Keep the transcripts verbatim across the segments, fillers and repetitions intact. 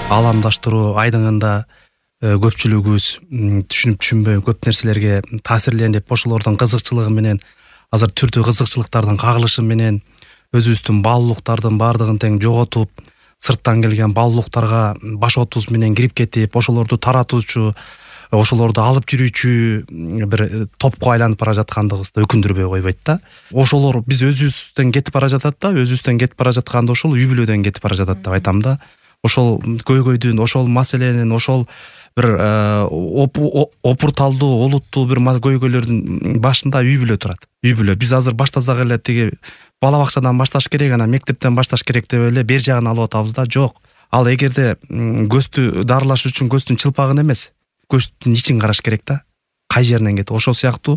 ааламдаштыруу айдыңында көпчүлүгүбүз түшүнүп түшүнбөй көп нерселерге таасирленип, ошолордун кызыкчылыгы менен азыр түрдүү кызыкчылыктардын кагылышы менен өзүбүздүн баалуулуктардын баардыгын тең жоготуп, сырттан келген баалуулуктарга башоотубуз менен кирип кетип, ошолорду таратуучу, ошолорду алып жүрүүчү бир топко айланып бара жаткандыгыбызды өкүндүрбөй койбойт да. Ошолор биз өзүбүздөн кетип бара жатат да, өзүбүздөн кетип бара жатканда ошол үй бүлөдөн кетип бара жатат деп айтам да. Ошол көйгөйдүн, ошол маселенин, ошол бир опурталдуу, олуттуу бир көйгөйлөрдүн башында үй бүлө турат. Үй бүлө. Биз азыр баштасак эле тиги бала бакчадан башташ керек, анан мектептен башташ керек деп эле бер жагын алып атабыз да. Жок. Ал эгерде көздү дарылаш үчүн көздүн чылпагын эмес, көздүн ичин караш керек да. Кай жеринен кетип, ошол сыяктуу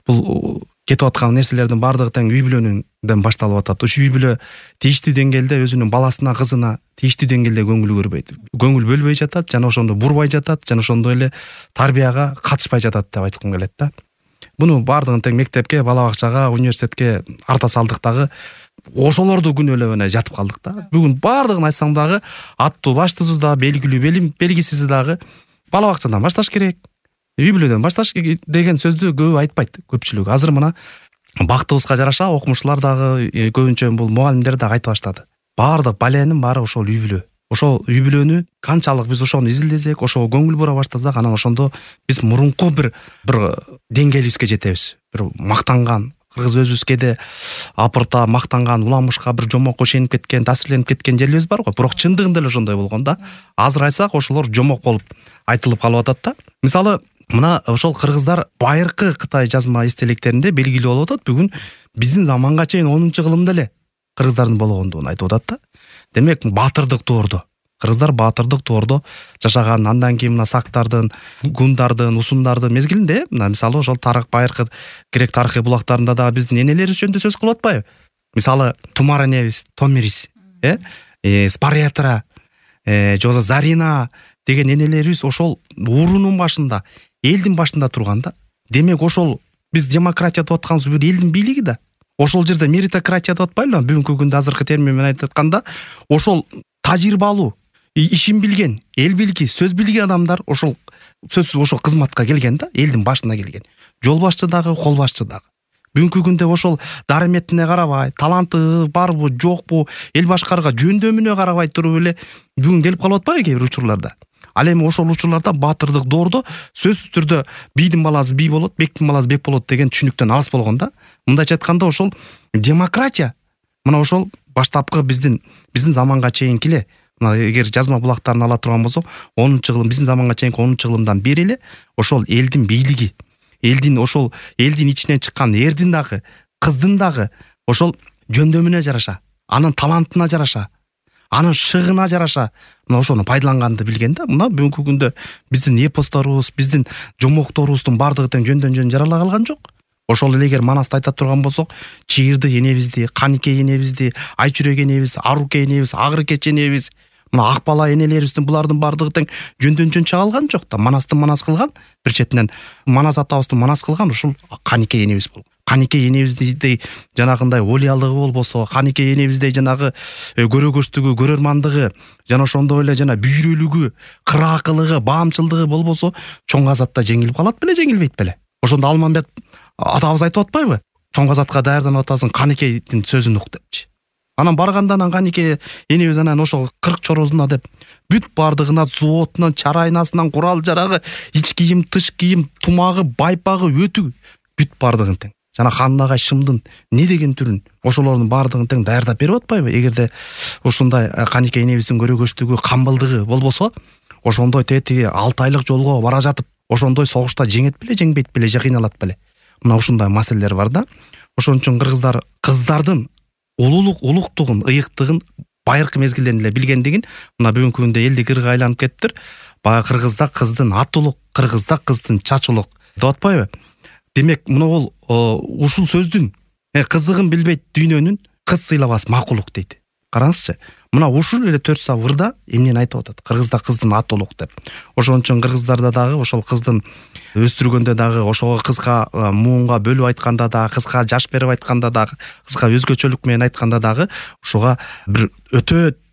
бул кетип аткан нерселердин баардыгы тең үй бүлөнүндөн башталып атат. Ошо үй бүлө тийиштүү деңгээлде өзүнүн баласына, кызына тийиштүү деңгээлде көңүл көрбөйт. Көңүл бөлбөй жатат, жана ошондо бурбай жатат, жана ошондой эле тарбияга катышпай жатат деп айткым келет да. Буну баардыгын тең мектепке, бала бакчага, университетке арта салдык дагы, ошолорду күнөөлөп эле жатып калдык да. Бүгүн баардыгын айтсам дагы аттуу баштуусу да, белгилүү белгисизи дагы бала бакчадан башташ керек, үй бүлөдөн башташ деген сөздү көбү айтпайт, көпчүлүгү. Азыр мына бактыбызга жараша окумуштуулар дагы, көбүнчө бул мугалимдер дагы айтып баштады. Баардык баленин баары ошол үй бүлө. Ошол үй бүлөнү канчалык биз ошону изилдесек, ошого көңүл бура баштасак, анан ошондо биз мурунку бир бир деңгээлибизге жетебиз. Бир мактанган, кыргыз өзүбүзгө апырта мактанган, уламышка бир жомок ишенип кеткен, таасирленип кеткен жерлерибиз бар го. Бирок чындыгында эле ошондой болгон да. Азыр айтсак, ошолор жомок болуп айтылып калып атат да. Мисалы, мына ошол кыргыздар байыркы Кытай жазма эстеликтеринде белгилүү болуп атат. Бүгүн биздин заманга чейин онунчу кылымда эле кыргыздардын болгондугун айтып атат да. Демек, баатырдык тоордо. Кыргыздар баатырдык тоордо жашаган. Андан кийин мына сактардын, гундардын, усундардын мезгилинде, мына мисалы ошол тарых байыркы грек тарыхый булактарында да биздин энелерибиз жөнүндө сөз кылып атпайбы? Мисалы, Тумар энебиз, Томирис, э, Спаретра, э, жозо Зарина деген энелерибиз ошол уурунун башында, элдин башында турган да. Демек, ошол биз демократия деп атканыбыз бир элдин бийлиги да. Ошол жерде меритократия деп атпайлыбы? Бүгүнкү күндө азыркы термин менен айтып атканда, ошол тажрыйбалуу, ишин билген, эл билги, сөз билген адамдар ошол сөзсүз ошол кызматка келген да, элдин башына келген. Жол башчы дагы, кол башчы дагы. Бүгүнкү күндө ошол дарыметине карабай, таланты барбы, жокпу, эл башкарууга жөндөмүнө карабай туруп эле бүгүн келип калып атпайбы кээ бир учурларда? Ал эми ошол учурларда баатырдык доордо сөзсүз түрдө бийдин баласы бий болот, бектин баласы бек болот деген түшүнүктөн алыс болгон да. Мындайча айтканда, ошол демократия мына ошол баштапкы биздин биздин заманга чейинки эле, мына эгер жазма булактарын ала турган болсок, онунчу кылым, биздин заманга чейинки онунчу кылымдан бери эле ошол элдин бийлиги, элдин ошол элдин ичинен чыккан эрдин дагы, кыздын дагы ошол жөндөмүнө жараша, анын талантына жараша, анын шыгына жараша мына ошону пайдаланганды билген да. Мына бүгүнкү күндө биздин эпосторубуз, биздин жомокторубуздун баардыгы тең жөндөн жөн жарала калган жок. Ошол эле эгер манасты айтат турган болсок, Чыйырды энебизди, Каникей энебизди, Айчүрөк энебиз, Аруке энебиз, Агыркеч энебиз, мына Акбала энелерибиздин булардын баардыгы тең жөндөн жөн чыга алган жок да. Манасты манас кылган, бир четинен Манас атабызды манас кылган ушул Каникей энебиз болгон. Каникей энебиздей жанагындай олиялыгы болбосо, Каникей энебиздей жанагы көрөгөчтүгү, көрөрмандыгы, жана ошондой эле жана бүйрөлүгү, кыраакылыгы, баамчылдыгы болбосо, чоң азатта жеңилип калат беле, жеңилбейт беле? Ошондо Алмамбет атабыз айтып атпайбы? Чоң азатка даярданып атасың, Каникейдин сөзүн ук депчи. Анан баргандан Каникей энебиз анан ошол кырк чорозуна деп бүт баардыгына, зоотунан, чарайнасынан, курал жарагы, ич кийим, тыш кийим, тумагы, байпагы, өтүгү бүт баардыгын тең. Жана хандагай шымдын не деген түрүн ошолордун баардыгын тең даярдап берип атпайбы? Эгерде ушундай Каникей энебиздин көрөгөчтүгү, камбылдыгы болбосо, ошондой тетиги алты айлык жолго бара жатып, ошондой согушта жеңет беле, жеңбейт беле, же кыйналат беле? Мына ушундай маселелер бар да. Ошон үчүн кыргыздар кыздардын улуулук, улуктугун, ыйыктыгын байыркы мезгилдеринде эле билгендигин мына бүгүнкү күндө элди кырга айланып кеттир. Баягы кыргызда кыздын аты улук, кыргызда кыздын чачы улук деп атпайбы? Демек, мына ол ушул сөздүн кызыгын билбейт дүйнөнүн кыз сыйлабас макулук дейт. Караңызчы. Мына ушул эле төрт сабырда эмнени айтып атат? Кыргызда кыздын аты улук деп. Ошон үчүн кыргыздарда дагы ошол кыздын өстүргөндө дагы, ошого кызга муунга бөлүп айтканда дагы, кызга жаш берип айтканда дагы, кызга өзгөчөлүк менен айтканда дагы ушуга бир өтө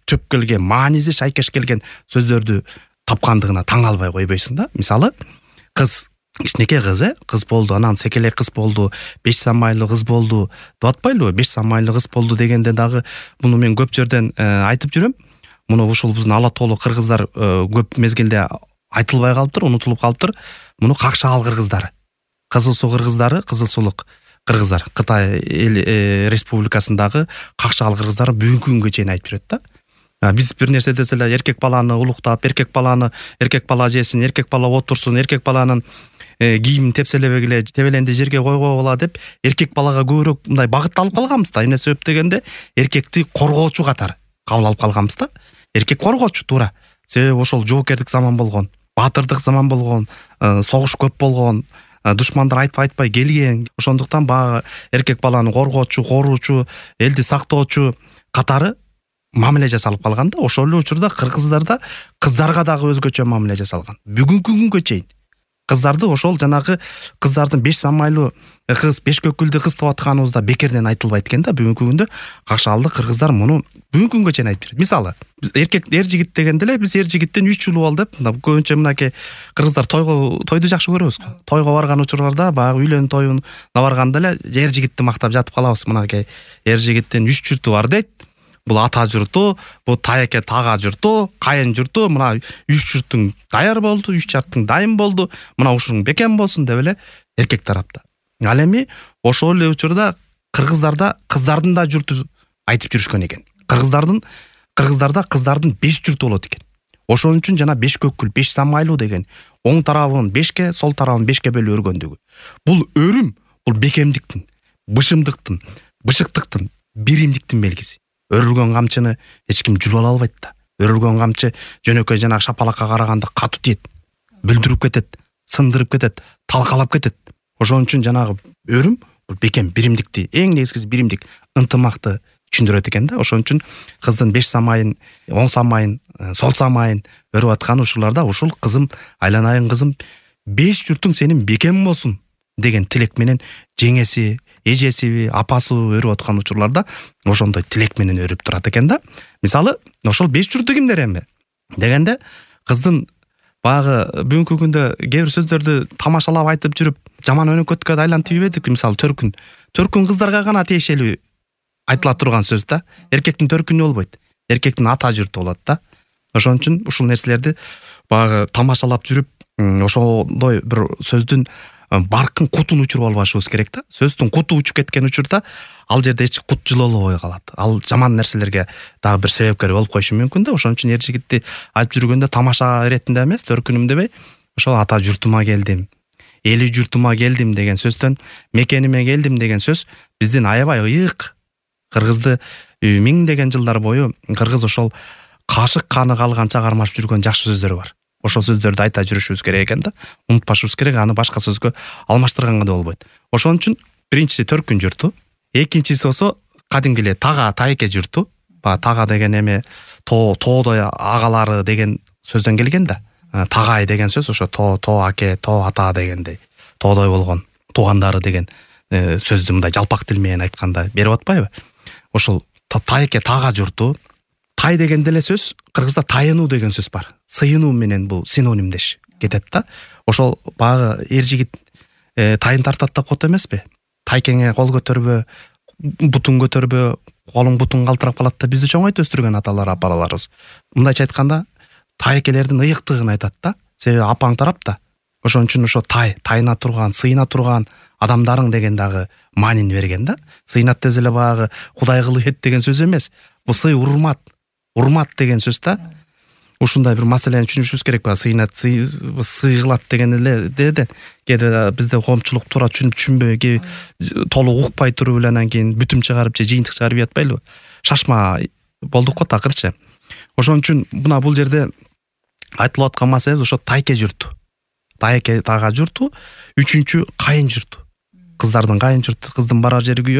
төп келген мааниси шайкеш келген сөздөрдү тапкандыгына таң албай койбойсуң да. Мисалы кыз, кичинекей кыз, э кыз болду, анан секелек кыз болду, беш самайлуу кыз болду деп атпайлыбы? Беш самайлуу кыз болду дегенде дагы муну мен көп жерден айтып жүрөм. Муну ушул биздин ала тоолуу кыргыздар көп мезгилде айтылбай калыптыр, унутулуп калыптыр. Муну какшаал кыргыздары, Кызыл Суу кыргыздары, Кызыл Суулук кыргыздар, Кытай эл республикасындагы какшаал кыргыздары бүгүнкү күнгө чейин айтып жүрөт да. Биз бир нерсе десе эле эркек баланы улуктап, эркек баланы, эркек бала жесин, эркек бала отурсун, эркек баланын кийимин тепселебегиле тебеленди жерге койгола деп эркек балага көбүрөөк мындай багытталып калганбыз да. Эмне себеп дегенде эркекти коргоочу катары кабыл алып калганбыз да. Эркек коргоочу туура. Себеби ошол жоокердик заман болгон, баатырдык заман болгон, согуш көп болгон, душмандар айтпай айтпай келген. Ошондуктан багы эркек баланы коргоочу, коруучу, элди сактоочу катары мамиле жасалып калган да. Ошол эле учурда кыргыздарда кыздарга дагы өзгөчө мамиле жасалган. Бүгүнкү күнгө чейин кыздарды ошол жанагы кыздардын беш самайлуу кыз, беш көкүлдүү кыз деп атканыбызда бекерден айтылбайт экен да. Бүгүнкү күндө какшаалдык кыргыздар муну бүгүнкү күнгө чейин айтып берет. Мисалы, эркек эр жигит дегенде эле биз эр жигиттен үч жыл ал деп көбүнчө мынакей кыргыздар тойго тойду жакшы көрөбүз го. Тойго барган учурларда баягы үйлөнүү тоюна барганда эле эр жигитти мактап жатып калабыз. Мынакей эр жигиттин үч журту бар дейт. Бул ата журту, бул таяке тага журту, кайын журту, мына үч журттун даяр болду, үч жарттын дайым болду, мына ушуң бекем болсун деп эле эркек тарапта. Ал эми ошол эле учурда кыргыздарда кыздардын да журту айтып жүрүшкөн экен. Кыргыздардын кыргыздарда кыздардын беш журту болот экен. Ошон үчүн жана беш көкүл, беш самайлуу деген оң тарабын бешке, сол тарабын бешке бөлүп өргөндүгү. Бул өрүм, бул бекемдиктин, бышымдыктын, бышыктыктын, биримдиктин белгиси. Өрүлгөн камчыны эч ким жулуп албайт да. Өрүлгөн камчы жөнөкөй жанагы шапалакка караганда катуу тиет, бүлдүрүп кетет, сындырып кетет, талкалап кетет. Ошон үчүн жанагы өрүм бул бекем, биримдикти, эң негизгиси биримдик, ынтымакты түшүндүрөт экен да. Ошон үчүн кыздын беш самайын, оң самайын, сол самайын өрүп аткан ушуларда ушул кызым, айланайын кызым, беш журтуң сенин бекем болсун деген тилек менен жеңеси, эжеси, апасы өрүп аткан учурларда ошондой тилек менен өрүп турат экен да. Мисалы, ошол беш журту кимдер эми дегенде кыздын баягы бүгүнкү күндө кээ бир сөздөрдү тамашалап айтып жүрүп жаман өнөкөткө айлантып ийбедик. Мисалы, төркүн. Төркүн кыздарга гана тиешелүү айтыла турган сөз да. Эркектин төркүнү болбойт. Эркектин ата журту болот да. Ошон үчүн ушул нерселерди баягы тамашалап жүрүп, ошондой бир сөздүн баркын кутун учуруп албашыбыз керек да. Сөздүн куту учуп кеткен учурда ал жерде эч кут жылуулабай калат. Ал жаман нерселерге дагы бир себепкер болуп коюшу мүмкүн да. Ошон үчүн эр жигитти айтып жүргөндө тамаша иретинде эмес, төркүнүм дебей, ошол ата журтума келдим, эли журтума келдим деген сөздөн мекениме келдим деген сөз биздин аябай ыйык кыргызды миңдеген жылдар бою кыргыз ошол кашык каны калганча кармашып жүргөн жакшы сөздөр бар. Ошол сөздөрдү айта жүрүшүбүз керек экен да. Унутпашыбыз керек, аны башка сөзгө алмаштырганга да болбойт. Ошон үчүн биринчиси төркүн журту, экинчиси болсо кадимки эле тага, тайке журту. Ба тага деген эми тоо, тоодой агалары деген сөздөн келген да. Тагай деген сөз ошо тоо, тоо аке, тоо ата дегендей. Тоодой болгон туугандары деген сөздү мындай жалпак тил менен айтканда берип атпайбы? Ошол тайке, тага журту. Тай дегенде эле сөз кыргызда тайынуу деген сөз бар. Сыйынуу менен бул синонимдеш кетет да. Ошол баягы эр жигит тайын тартат да кот эмеспи? Тайкеңе кол көтөрбө, бутун көтөрбө, колуң бутун калтырап калат да. Бизди чоңойт өстүргөн аталар, апаларыбыз. Мындайча айтканда тайкелердин ыйыктыгын айтат да. Себеби апаң тарапта. Ошон үчүн ошо тай, тайына турган, сыйына турган адамдарың деген дагы маанини берген да. Сыйнат десе эле баягы кудай кылып эт деген сөз эмес. Бул сый урмат, урмат деген сөз да. Ушундай бир маселени түшүнүшүбүз керек. Баягы сыйнат, сый кылат деген эле деди. Кээде бизде коомчулук туура түшүнүп түшүнбөй, толук укпай туруп эле анан кийин бүтүм чыгарып же жыйынтык чыгарып жатпайлыбы? Шашма болдук го такырчы. Ошон үчүн мына бул жерде айтылып аткан маселе ошо тайке журту. Тайке тага журту, үчүнчү кайын журту. Кыздардын кайын журту, кыздын барар жери күйөө,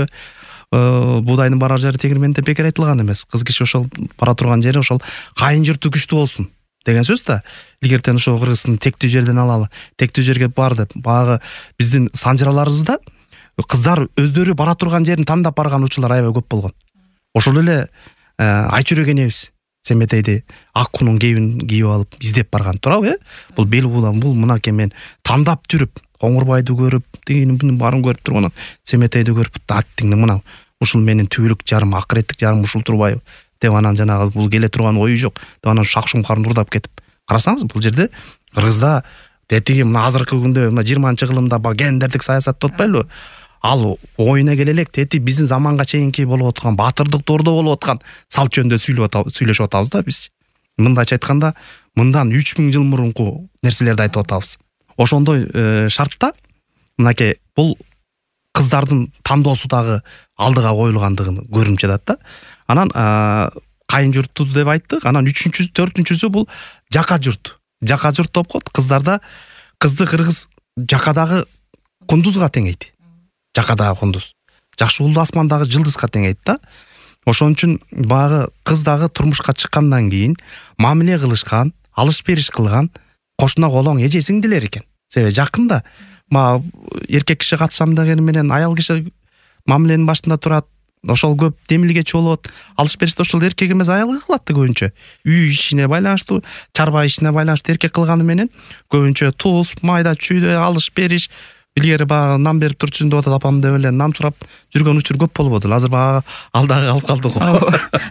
буудайдын барар жери тегирменде бекер айтылган эмес. Кыз киши ошол бара турган жери ошол кайын журту күчтүү болсун деген сөз да. Илгертен ошо кыргыздын тектүү жерден алалы, тектүү жерге бар деп, баягы биздин санжыраларыбызда кыздар өздөрү бара турган жерин тандап барган учурлар аябай көп болгон. Ошол эле Айчүрөк энебиз Семетейде ак кунун кебин кийип алып издеп барган туурабы, э? Бул бел уудан бул мынакей мен тандап жүрүп, Коңурбайды көрүп, дегенин бунун баарын көрүп турганан Семетейди көрүп, аттиңди мына ушул менин түбүлүк жарым, акыреттик жарым ушул турбайбы деп анан жанагы бул келе турган ою жок деп анан шак шуңкарын урдап кетип. Карасаңыз бул жерде Кыргызда тетиги мына азыркы күндө мына жыйырманчы кылымда баягы гендердик саясат деп атпайлыбы? Ал оюна келе элек тети биздин заманга чейинки болуп аткан баатырдык доордо болуп аткан салт жөнүндө сүйлөшүп атабыз да биз. Мындайча айтканда, мындан үч миң жыл мурунку нерселерди айтып атабыз. Ошондой шартта мынакей бул кыздардын тандоосу дагы алдыга коюлгандыгын көрүнүп жатат да. Анан кайын журту деп айттык. Анан үчүнчүсү, төртүнчүсү бул жака журт. Жака журт деп коет. Кыздарда кызды кыргыз жакадагы кундузга теңейт. Жакадагы кундуз. Жакшы улуу асмандагы жылдызга теңейт да. Ошон үчүн баягы кыз дагы турмушка чыккандан кийин мамиле кылышкан, алыш бериш кылган кошуна колоң эже сиңдилер экен. Себеби жакында ма эркек киши катышам дегени менен аял киши мамиленин башында турат. Ошол көп демилгечи болот. Алыш беришти ошол эркек эмес аялы кылат да көбүнчө. Үй ишине байланыштуу, чарба ишине байланыштуу эркек кылганы менен көбүнчө туз, майда чүйдө алыш бериш, илгери баягы нам берип турчусун деп атат апам деп эле нам сурап жүргөн учур көп болуп атат. Азыр баягы алдагы калып калды го.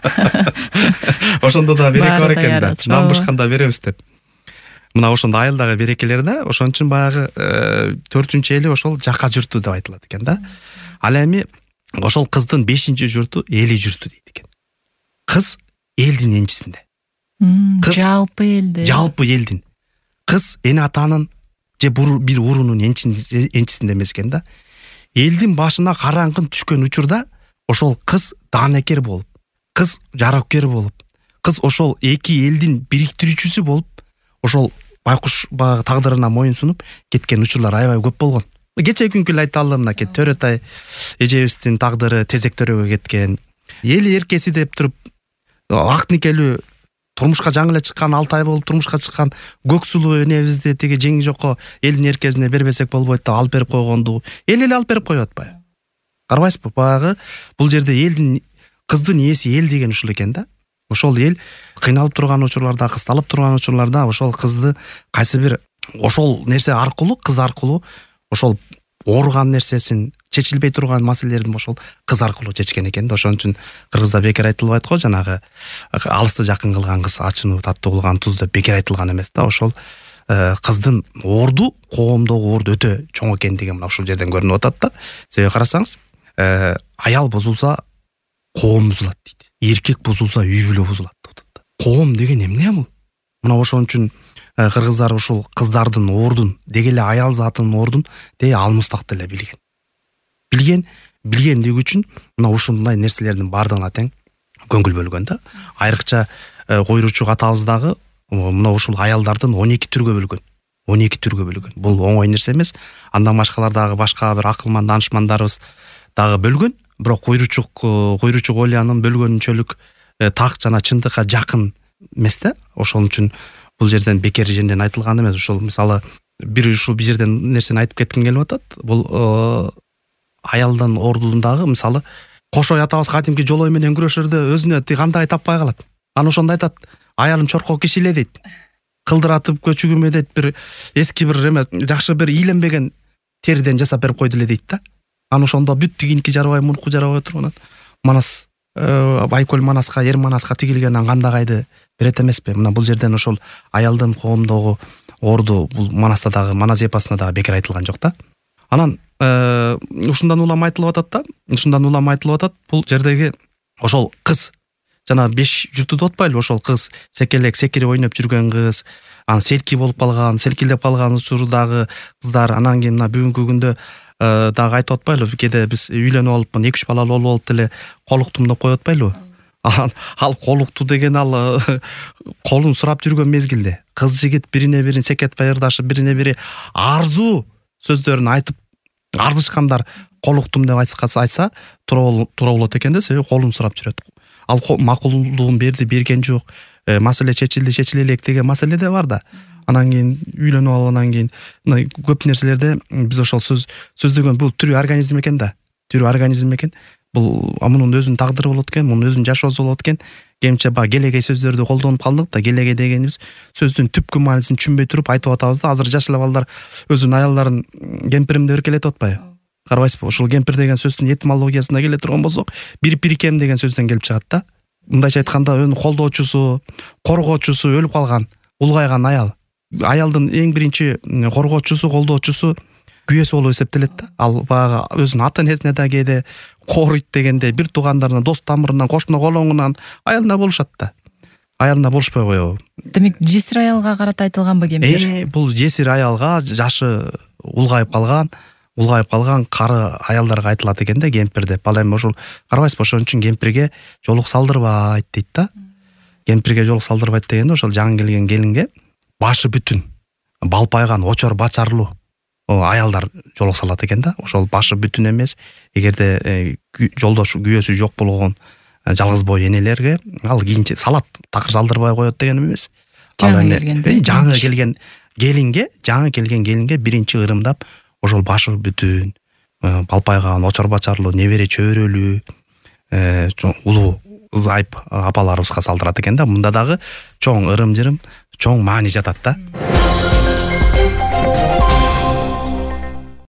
Ошондо да береке бар экен да. Нам бышканда беребиз деп. Мына ошондо айылдагы берекелер да, ошон үчүн баягы төртүнчү эли ошол жака журту деп айтылат экен да. Ал эми ошол кыздын бешинчи журту эли журту дейт экен. Кыз элдин энчисинде. Кыз жалпы элде. Жалпы элдин. Кыз эне атанын же бир урунун энчисинде эмес экен да. Элдин башына караңгы түшкөн учурда ошол кыз даанекер болуп, кыз жаракер болуп, кыз ошол эки элдин бириктирүүчүсү болуп, ошол байкуш баягы тагдырына моюн сунуп кеткен учурлар аябай көп болгон. Кече күнкү эле айталы мынакей Төрөтай эжебиздин тагдыры тезектөрөгө кеткен. Эли эркеси деп туруп ак никелүү турмушка жаңы эле чыккан, алты ай болуп турмушка чыккан Көксулуу энебизди тиги жеңи жокко элдин эркесине бербесек болбойт деп алып берип койгонду эл эле алып берип коюп атпайбы? Карабайсызбы? Баягы бул жерде элдин кыздын ээси эл деген ушул экен да. Ошол эл кыйналып турган учурларда, кысталып турган учурларда ошол кызды кайсы бир ошол нерсе аркылуу, кыз аркылуу ошол ооруган нерсесин, чечилбей турган маселелерин ошол кыз аркылуу чечкен экен да. Ошон үчүн Кыргызда бекер айтылбайт го, жанагы алысты жакын кылган кыз ачууну таттуу кылган туз деп бекер айтылган эмес да. Ошол кыздын орду, коомдогу орду өтө чоң экендиги мына ушул жерден көрүнүп атат да. Себеби карасаңыз, аял бузулса коом бузулат дейт. Эркек бузулса үй бүлө бузулат деп атат. Коом деген эмне бул? Мына ошон үчүн кыргыздар ушул кыздардын ордун, деги эле аял затынын ордун де алмустак деле билген. Билген, билгендиги үчүн мына ушундай нерселердин бардыгына тең көңүл бөлгөн да. Айрыкча койручу атабыз дагы мына ушул аялдардын он эки түргө бөлгөн. он эки түргө бөлгөн. Бул оңой нерсе эмес. Андан башкалар дагы башка бир акылман данышмандарыбыз дагы бөлгөн. Бирок койручук, койручук Олиянын бөлгөнүнчөлүк так жана чындыкка жакын эмес да. Ошон үчүн бул жерден бекер жерден айтылган эмес. Ошол мисалы бир ушул бир жерден нерсени айтып кетким келип атат. Бул аялдын ордундагы мисалы Кошой атабыз кадимки жолой менен күрөшөрдө өзүнө кандай таппай калат. Анан ошондо айтат: аялым чоркоо киши эле дейт. Кылдыратып көчүгүмө дейт бир эски бир эме жакшы бир ийленбеген териден жасап берип койду эле дейт да. Анан ошондо бүт тигинки жарабай, мунуку жарабай турганан манас Байкөл манаска, Ер манаска тигилген кандагайды берет эмеспи? Мына бул жерден ошол аялдын коомдогу орду бул манаста дагы, манас эпосунда дагы бекер айтылган жок да. Анан ушундан улам айтылып атат да. Ушундан улам айтылып атат бул жердеги ошол кыз жана беш журту деп атпайлы, ошол кыз секелек секирип ойноп жүргөн кыз, анан селки болуп калган, селкилдеп калган учурдагы кыздар, анан кийин мына бүгүнкү күндө дагы айтып атпайлы, кээде биз үйлөнүп алыпмын, эки үч балалуу болуп алып деле колуктум деп коюп атпайлыбы? Ал колукту деген ал колун сурап жүргөн мезгилде кыз жигит бирине бирин секетпай ырдашып, бирине бири арзуу сөздөрүн айтып ардышкандар колуктум деп айтса туура болот экен да, себеби колун сурап жүрөт. Ал макулдугун берди, берген жок, маселе чечилди, чечиле элек деген маселе да бар да. Анан кийин үйлөнүп алгандан кийин көп нерселерде биз ошол сөз сөздөгөн бул тирүү организм экен да. Тирүү организм экен. Бул мунун өзүнүн тагдыры болот экен, мунун өзүнүн жашоосу болот экен. кемче баягы келегей сөздөрдү колдонуп калдык да, келегей дегенибиз сөздүн түпкү маанисин түшүнбөй туруп айтып атабыз да. Азыр жаш эле балдар өзүнүн аялдарын кемпирим деп эркелетип атпайбы? Карабайсызбы? Ушул кемпир деген сөздүн этимологиясына келе турган болсок, бир пиркем деген сөздөн келип чыгат да. Мындайча айтканда, өнү колдоочусу, коргоочусу өлүп калган, улгайган аял. Аялдын эң биринчи коргоочусу, колдоочусу күйөөсү болуп эсептелет да. Ал баягы өзүнүн ата энесине да кээде кооруйт дегенде, бир туугандарынан, дос тамырынан, кошуна колоңунан аялына болушат да. Аялына болушпай коебу? Демек, жесир аялга карата айтылганбы кемпир? Э, бул жесир аялга, жашы улгайып калган, улгайып калган кары аялдарга айтылат экен да кемпир деп. Ал эми ошол карабайсызбы, ошон үчүн кемпирге жолук салдырбайт дейт да. Кемпирге жолук салдырбайт дегенде ошол жаңы келген келинге башы бүтүн, балпайган, очор бачарлуу аялдар жолук салат экен да. Ошол башы бүтүн эмес, эгерде жолдошу, күйөөсү жок болгон жалгыз бой энелерге ал кийинче салат, такыр салдырбай коет дегеним эмес. Жаңы келген, жаңы келген келинге, жаңы келген келинге биринчи ырымдап ошол башы бүтүн, балпайган, очор бачарлуу, небере чөйрөлүү, улуу зайып апаларыбызга салдырат экен да. Мында дагы чоң ырым-жырым, чоң маани жатат да.